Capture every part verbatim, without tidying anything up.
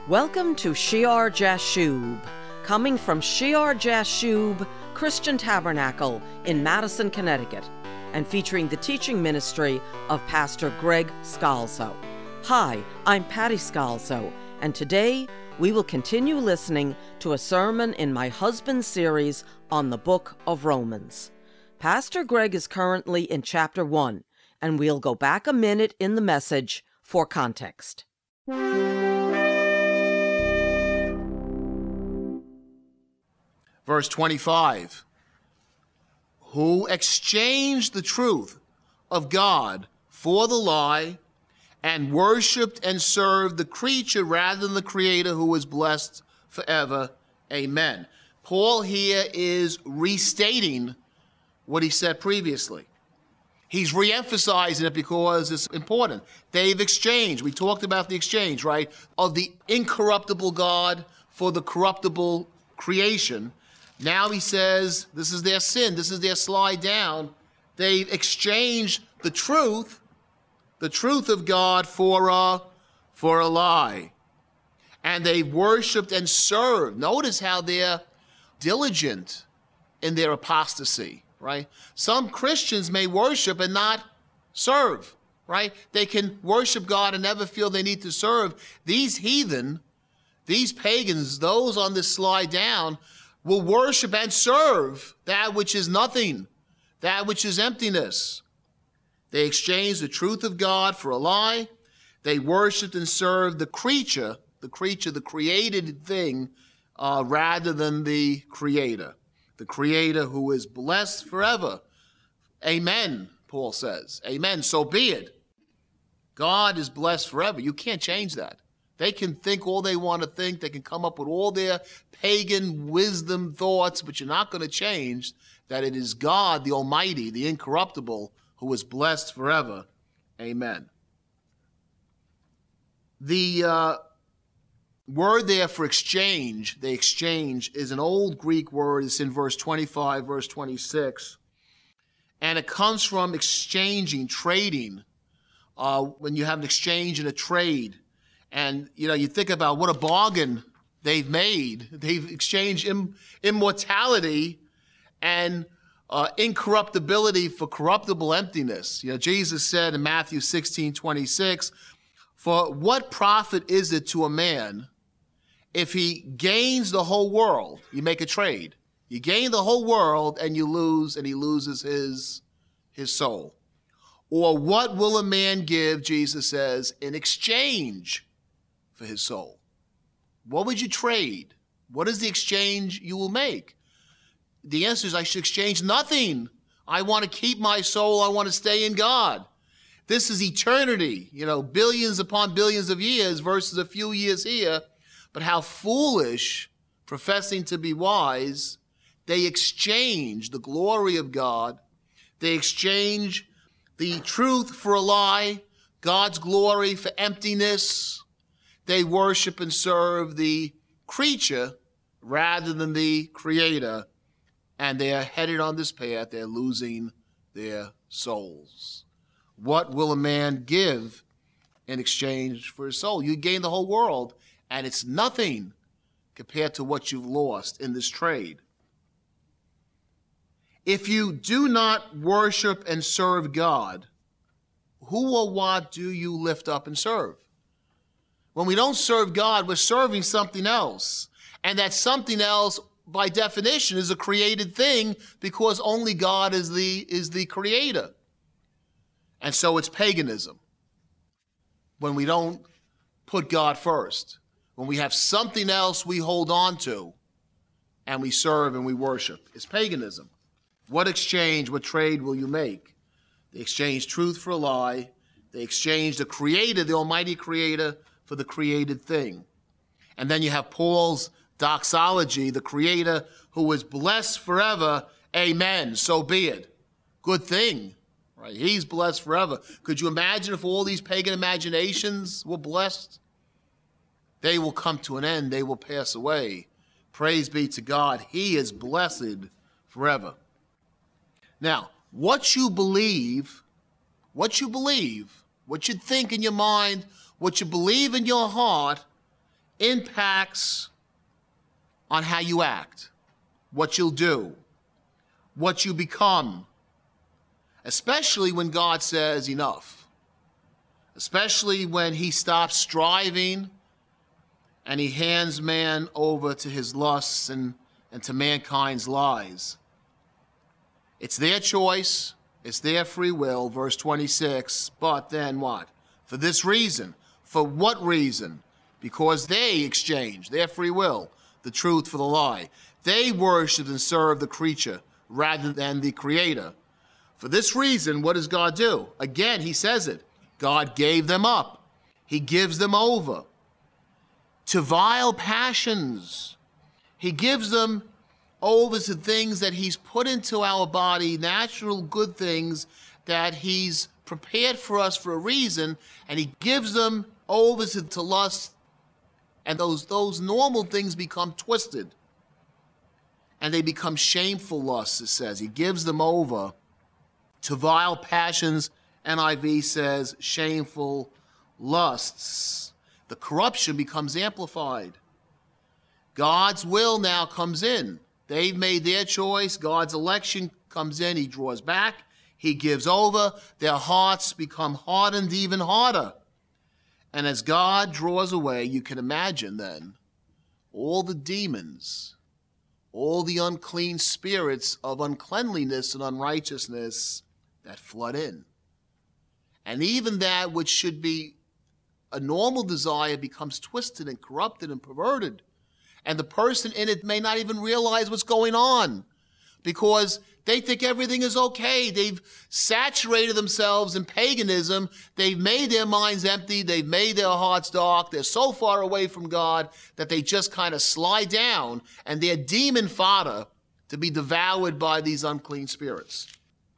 Welcome to Shear Jashub, coming from Shear Jashub Christian Tabernacle in Madison, Connecticut, and featuring the teaching ministry of Pastor Greg Scalzo. Hi, I'm Patty Scalzo, and today we will continue listening to a sermon in my husband's series on the book of Romans. Pastor Greg is currently in chapter one, and we'll go back a minute in the message for context. Verse twenty-five, who exchanged the truth of God for the lie and worshipped and served the creature rather than the Creator, who is blessed forever. Amen. Paul here is restating what he said previously. He's re-emphasizing it because it's important. They've exchanged. We talked about the exchange, right? Of the incorruptible God for the corruptible creation. Now he says this is their sin. This is their slide down. They've exchanged the truth, the truth of God for a, for a lie. And they've worshiped and served. Notice how they're diligent in their apostasy, right? Some Christians may worship and not serve, right? They can worship God and never feel they need to serve. These heathen, these pagans, those on this slide down, will worship and serve that which is nothing, that which is emptiness. They exchanged the truth of God for a lie. They worshiped and served the creature, the creature, the created thing, uh, rather than the Creator, the Creator who is blessed forever. Amen, Paul says. Amen, so be it. God is blessed forever. You can't change that. They can think all they want to think. They can come up with all their pagan wisdom thoughts, but you're not going to change that it is God, the Almighty, the incorruptible, who is blessed forever. Amen. The uh, word there for exchange, the exchange, is an old Greek word. It's in verse twenty-five, verse twenty-six. And it comes from exchanging, trading. Uh, when you have an exchange and a trade. And, you know, you think about what a bargain they've made. They've exchanged im- immortality and uh, incorruptibility for corruptible emptiness. You know, Jesus said in Matthew sixteen twenty-six, for what profit is it to a man if he gains the whole world? You make a trade. You gain the whole world and you lose, and he loses his, his soul. Or what will a man give, Jesus says, in exchange for his soul? What would you trade? What is the exchange you will make? The answer is I should exchange nothing. I want to keep my soul. I want to stay in God. This is eternity, you know, billions upon billions of years versus a few years here. But how foolish, professing to be wise, they exchange the glory of God. They exchange the truth for a lie, God's glory for emptiness. They worship and serve the creature rather than the Creator, and they are headed on this path. They're losing their souls. What will a man give in exchange for his soul? You gain the whole world, and it's nothing compared to what you've lost in this trade. If you do not worship and serve God, who or what do you lift up and serve? When we don't serve God, we're serving something else. And that something else, by definition, is a created thing because only God is the, is the creator. And so it's paganism. When we don't put God first. When we have something else we hold on to and we serve and we worship. It's paganism. What exchange, what trade will you make? They exchange truth for a lie. They exchange the creator, the almighty creator, for the created thing. And then you have Paul's doxology, the Creator who is blessed forever. Amen. So be it. Good thing, right? He's blessed forever. Could you imagine if all these pagan imaginations were blessed? They will come to an end. They will pass away. Praise be to God. He is blessed forever. Now, what you believe, what you believe, what you think in your mind, what you believe in your heart impacts on how you act, what you'll do, what you become, especially when God says enough, especially when he stops striving and he hands man over to his lusts and, and to mankind's lies. It's their choice, it's their free will, verse twenty-six, but then what? For this reason. For what reason? Because they exchanged their free will, the truth for the lie. They worshiped and served the creature rather than the creator. For this reason, what does God do? Again, he says it. God gave them up. He gives them over to vile passions. He gives them over to things that he's put into our body, natural good things that he's prepared for us for a reason, and he gives them over to, to lust, and those, those normal things become twisted, and they become shameful lusts, it says. He gives them over to vile passions. N I V says shameful lusts. The corruption becomes amplified. God's will now comes in. They've made their choice. God's election comes in. He draws back. He gives over. Their hearts become hardened even harder. And as God draws away, you can imagine then all the demons, all the unclean spirits of uncleanliness and unrighteousness that flood in. And even that which should be a normal desire becomes twisted and corrupted and perverted. And the person in it may not even realize what's going on because they think everything is okay. They've saturated themselves in paganism. They've made their minds empty. They've made their hearts dark. They're so far away from God that they just kind of slide down, and they're demon fodder to be devoured by these unclean spirits.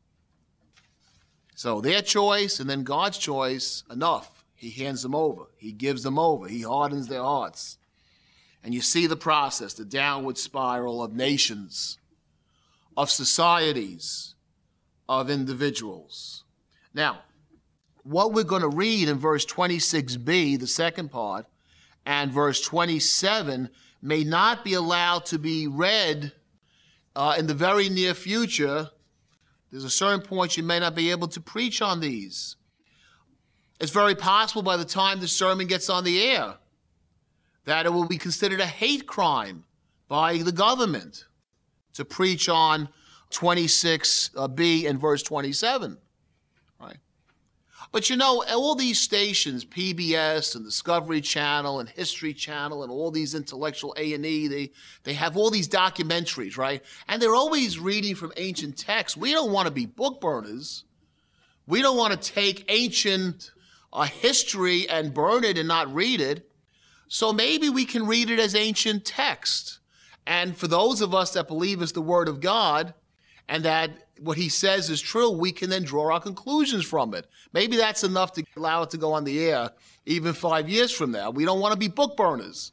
So their choice and then God's choice, enough. He hands them over. He gives them over. He hardens their hearts. And you see the process, the downward spiral of nations, of societies, of individuals. Now, what we're going to read in verse twenty-six b, the second part, and verse twenty-seven may not be allowed to be read uh, in the very near future. There's a certain point you may not be able to preach on these. It's very possible by the time the sermon gets on the air that it will be considered a hate crime by the government to preach on twenty-six b and verse twenty-seven, right? But you know, all these stations, P B S and Discovery Channel and History Channel and all these intellectual A and E, they, they have all these documentaries, right? And they're always reading from ancient texts. We don't want to be book burners. We don't want to take ancient uh, history and burn it and not read it. So maybe we can read it as ancient text. And for those of us that believe it's the Word of God and that what he says is true, we can then draw our conclusions from it. Maybe that's enough to allow it to go on the air even five years from now. We don't want to be book burners.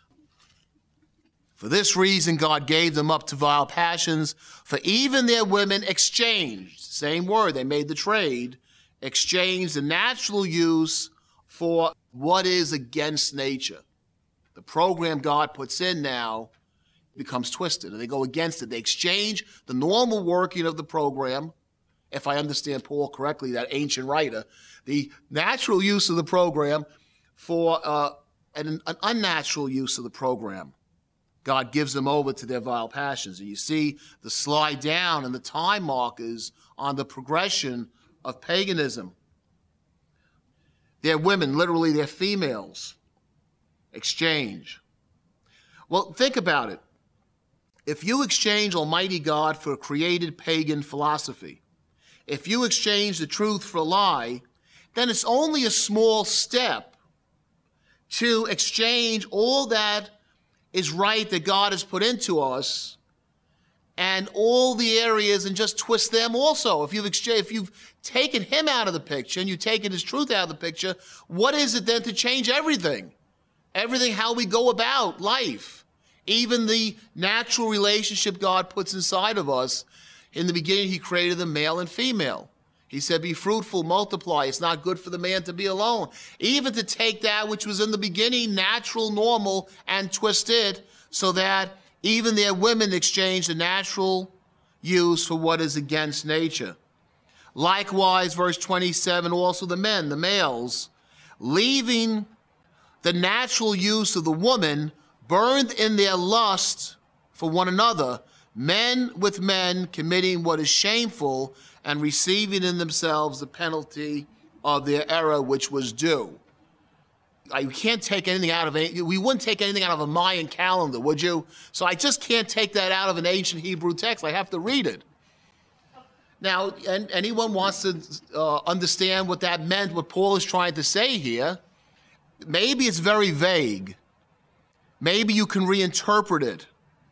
For this reason, God gave them up to vile passions, for even their women exchanged, same word, they made the trade, exchanged the natural use for what is against nature. The program God puts in now becomes twisted, and they go against it. They exchange the normal working of the program, if I understand Paul correctly, that ancient writer, the natural use of the program for uh, an, an unnatural use of the program. God gives them over to their vile passions. And you see the slide down and the time markers on the progression of paganism. They're women, literally they're females. Exchange. Well, think about it. If you exchange Almighty God for a created pagan philosophy, if you exchange the truth for a lie, then it's only a small step to exchange all that is right that God has put into us and all the areas and just twist them also. If you've exchanged, if you've taken him out of the picture and you've taken his truth out of the picture, what is it then to change everything? Everything, how we go about life. Even the natural relationship God puts inside of us. In the beginning, he created them male and female. He said, be fruitful, multiply. It's not good for the man to be alone. Even to take that which was in the beginning, natural, normal, and twist it so that even their women exchange the natural use for what is against nature. Likewise, verse twenty-seven, also the men, the males, leaving the natural use of the woman, burned in their lust for one another, men with men committing what is shameful and receiving in themselves the penalty of their error which was due. I can't take anything out of it. We wouldn't take anything out of a Mayan calendar, would you? So I just can't take that out of an ancient Hebrew text. I have to read it. Now, and anyone wants to uh, understand what that meant, what Paul is trying to say here, maybe it's very vague. Maybe you can reinterpret it.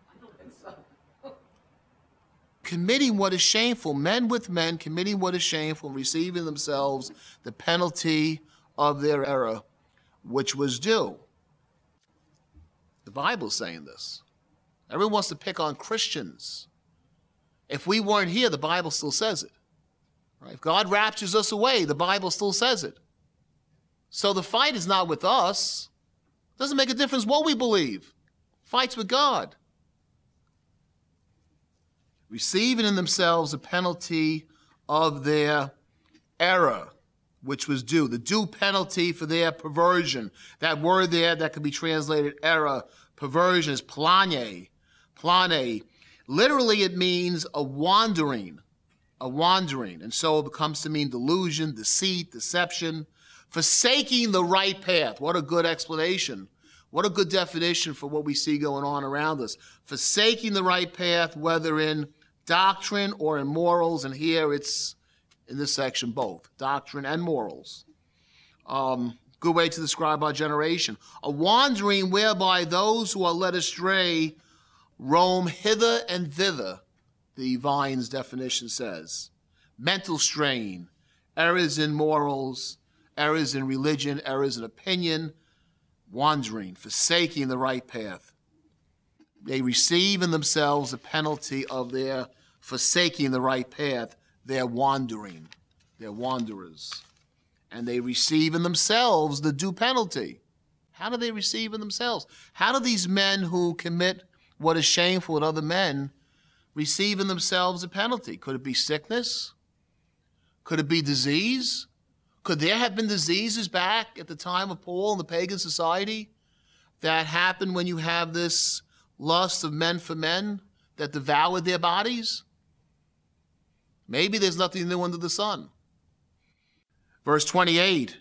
Committing what is shameful, men with men committing what is shameful, receiving themselves the penalty of their error, which was due. The Bible's saying this. Everyone wants to pick on Christians. If we weren't here, the Bible still says it. Right? If God raptures us away, the Bible still says it. So the fight is not with us. It doesn't make a difference what we believe. Fight's with God. Receiving in themselves the penalty of their error, which was due. The due penalty for their perversion. That word there that could be translated error, perversion, is plane. Plane. Literally, it means a wandering. A wandering. And so it comes to mean delusion, deceit, deception. Forsaking the right path. What a good explanation. What a good definition for what we see going on around us. Forsaking the right path, whether in doctrine or in morals, and here it's in this section both, doctrine and morals. Um, good way to describe our generation. A wandering whereby those who are led astray roam hither and thither, the Vine's definition says. Mental strain, errors in morals, errors in religion, errors in opinion, wandering, forsaking the right path. They receive in themselves the penalty of their forsaking the right path. They're wandering. They're wanderers. And they receive in themselves the due penalty. How do they receive in themselves? How do these men who commit what is shameful with other men receive in themselves a penalty? Could it be sickness? Could it be disease? Could there have been diseases back at the time of Paul in the pagan society that happened when you have this lust of men for men that devoured their bodies? Maybe there's nothing new under the sun. Verse twenty-eight.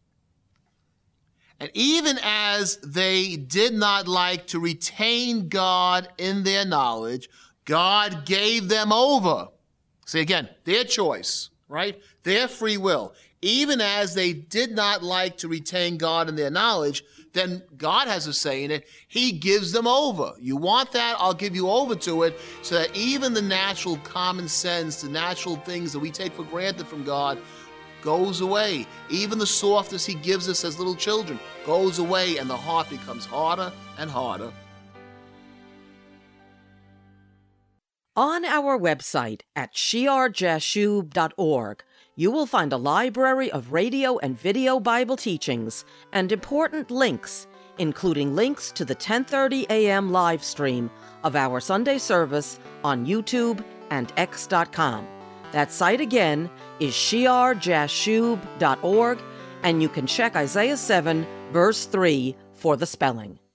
And even as they did not like to retain God in their knowledge, God gave them over. See again, their choice, right? Their free will. Even as they did not like to retain God in their knowledge, then God has a say in it. He gives them over. You want that? I'll give you over to it, so that even the natural common sense, the natural things that we take for granted from God goes away. Even the softness he gives us as little children goes away, and the heart becomes harder and harder. On our website at shear jashub dot org, you will find a library of radio and video Bible teachings and important links, including links to the ten thirty a.m. live stream of our Sunday service on YouTube and X dot com. That site again is shear jashub dot org, and you can check Isaiah seven, verse three for the spelling.